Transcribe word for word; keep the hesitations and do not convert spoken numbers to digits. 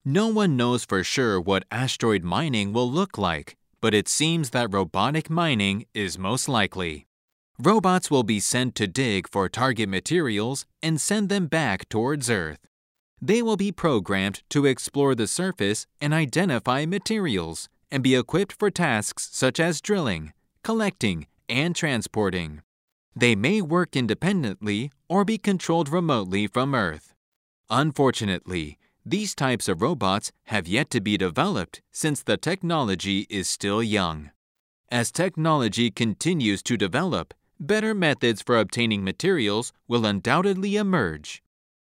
No one knows for sure what asteroid mining will look like, but it seems that robotic mining is most likely. Robots will be sent to dig for target materials and send them back towards Earth. They will be programmed to explore the surface and identify materials, and be equipped for tasks such as drilling, collecting, and transporting. They may work independently or be controlled remotely from Earth. Unfortunately, these types of robots have yet to be developed since the technology is still young. As technology continues to develop, better methods for obtaining materials will undoubtedly emerge.